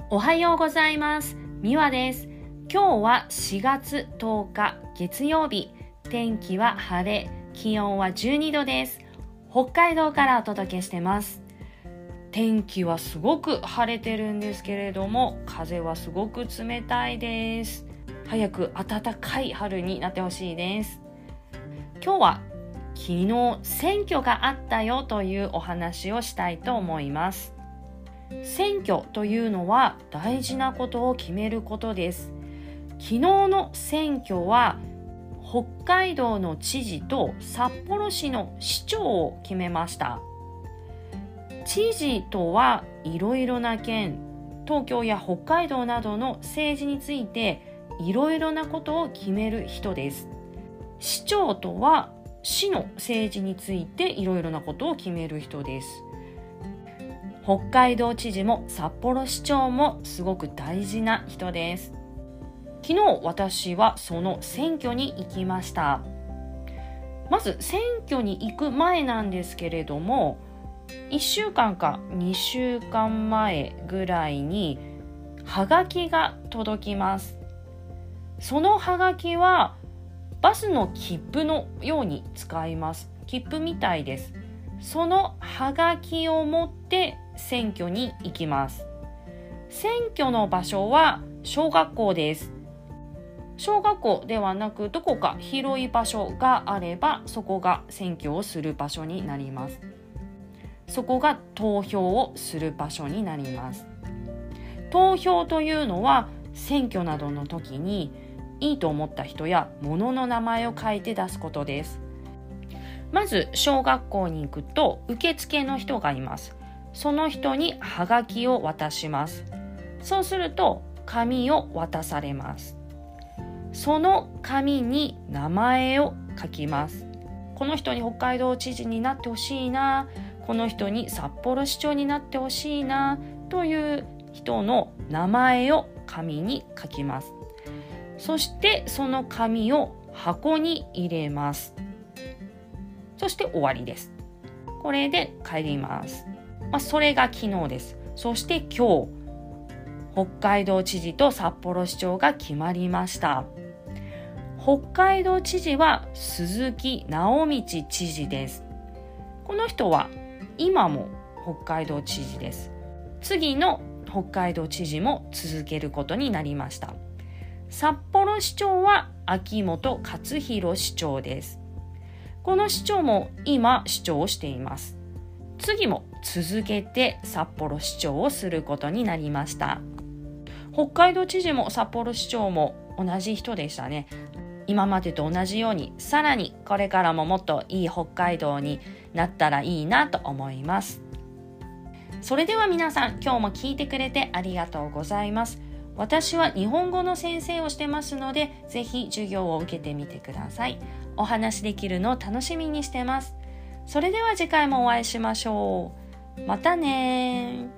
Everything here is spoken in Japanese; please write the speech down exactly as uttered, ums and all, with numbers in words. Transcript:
おはようございます。みわです。今日はしがつとおか月曜日、天気は晴れ、気温はじゅうにどです。北海道からお届けしてます。天気はすごく晴れてるんですけれども、風はすごく冷たいです。早く暖かい春になってほしいです。今日は昨日選挙があったよというお話をしたいと思います。選挙というのは大事なことを決めることです。昨日の選挙は北海道の知事と札幌市の市長を決めました。知事とはいろいろな県、東京や北海道などの政治についていろいろなことを決める人です。市長とは市の政治についていろいろなことを決める人です。北海道知事も札幌市長もすごく大事な人です。昨日私はその選挙に行きました。まず選挙に行く前なんですけれども、いっしゅうかんかにしゅうかんまえぐらいにはがきが届きます。そのはがきはバスの切符のように使います。切符みたいです。そのはがきを持って選挙に行きます。選挙の場所は小学校です。小学校ではなくどこか広い場所があればそこが選挙をする場所になります。そこが投票をする場所になります。投票というのは選挙などの時にいいと思った人や物の名前を書いて出すことです。まず小学校に行くと受付の人がいます。その人にはがきを渡します。そうすると紙を渡されます。その紙に名前を書きます。この人に北海道知事になってほしいな、この人に札幌市長になってほしいなという人の名前を紙に書きます。そしてその紙を箱に入れます。そして終わりです。これで帰ります。まあ、それが昨日です。そして今日、北海道知事と札幌市長が決まりました。北海道知事は鈴木直道知事です。この人は今も北海道知事です。次の北海道知事も続けることになりました。札幌市長は秋元克弘市長です。この市長も今市長をしています。次も続けて札幌市長をすることになりました。北海道知事も札幌市長も同じ人でしたね。今までと同じようにさらにこれからももっといい北海道になったらいいなと思います。それでは皆さん、今日も聞いてくれてありがとうございます。私は日本語の先生をしてますので、ぜひ授業を受けてみてください。お話できるのを楽しみにしてます。それでは次回もお会いしましょう。またね。